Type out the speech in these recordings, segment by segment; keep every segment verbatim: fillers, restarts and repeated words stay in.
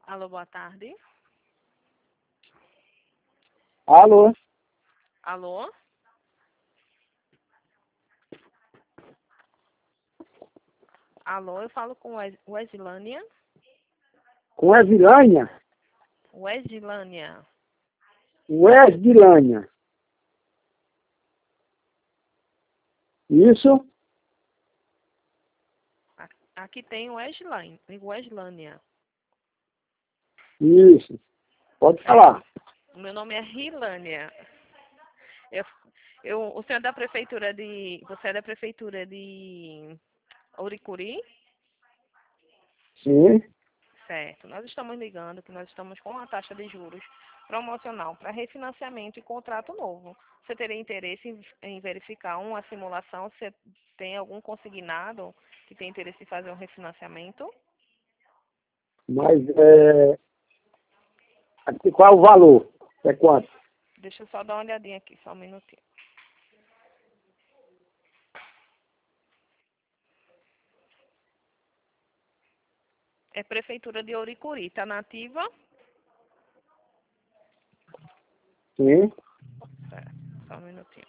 Alô, boa tarde. Alô? Alô? Alô, eu falo com Wes- Weslânia. Com Esilânia? Weslânia. Weslânia. Isso? A- Aqui tem Weslânia. Weslânia. Isso. Pode falar. O meu nome é Rilânia. Eu, eu, o senhor é da prefeitura de. Você é da prefeitura de Ouricuri? Sim. Certo. Nós estamos ligando que nós estamos com uma taxa de juros promocional para refinanciamento e contrato novo. Você teria interesse em, em verificar uma simulação? Você tem algum consignado que tem interesse em fazer um refinanciamento? Mas é... aqui, qual é o valor? É quanto? Deixa eu só dar uma olhadinha aqui, só um minutinho. É Prefeitura de Ouricuri, está nativa? Sim. Certo, só um minutinho.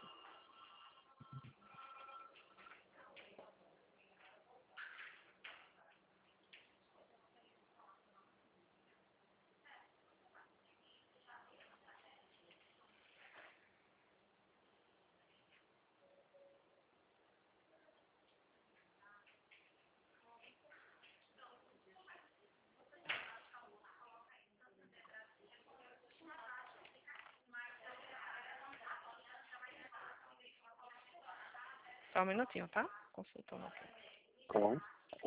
Só um minutinho, tá? Consultando aqui. Tá.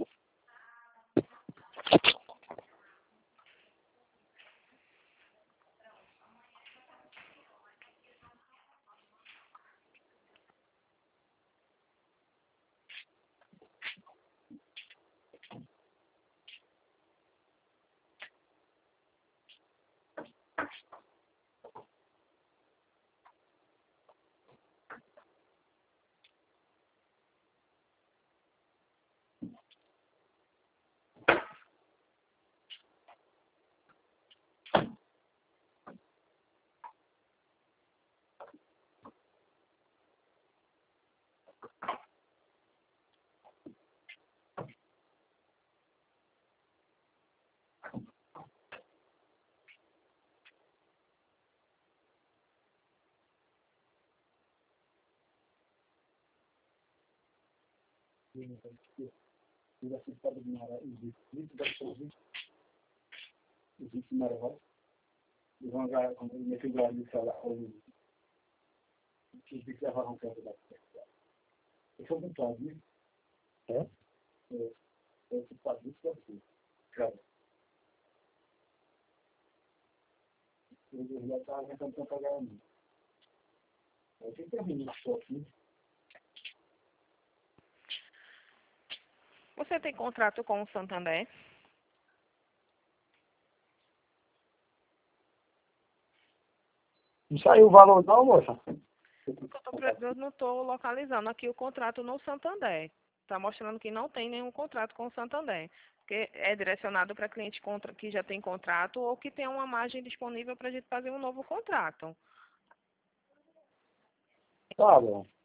É? Você tem contrato com o Santander? Não saiu o valor não, moça? Porque eu, tô pre- eu não estou localizando aqui o contrato no Santander. Está mostrando que não tem nenhum contrato com o Santander. Porque é direcionado para cliente contra, que já tem contrato ou que tem uma margem disponível para a gente fazer um novo contrato. Tá bom.